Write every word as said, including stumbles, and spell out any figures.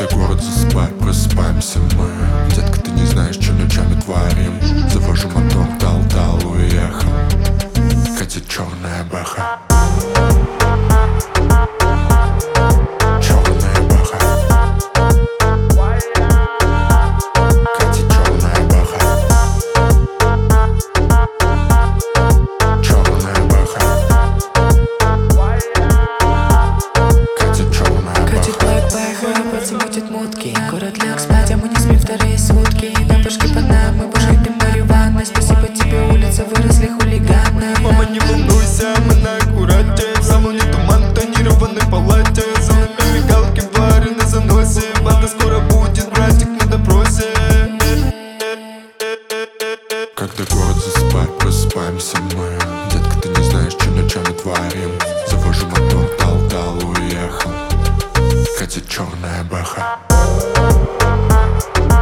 Когда город засыпает, просыпаемся мы. Детка, ты не знаешь, что ночами творим. Завожу мотор, дал-дал, уехал. Катит черная бэха. Черная бэха. Катит черная бэха. Черная бэха. Катит черная бэха. Катит бэха, подзамутит мутки. Город лег спать, а мы не спим вторые сутки. На башке под нами, башкой ты марихуана. Спасибо тебе, улицы выросли хулиганы. Мама, не волнуйся, мы на аккурате. В салоне туман, тонированной палате. Золотые мигалки в баре на заносе. Банда скоро будет, братик на допросе. Когда город засыпает, просыпаемся мы. Детка, ты не знаешь, что ночами творим. Завожу мотор, дал-дал, уехал. Катит черная бэха.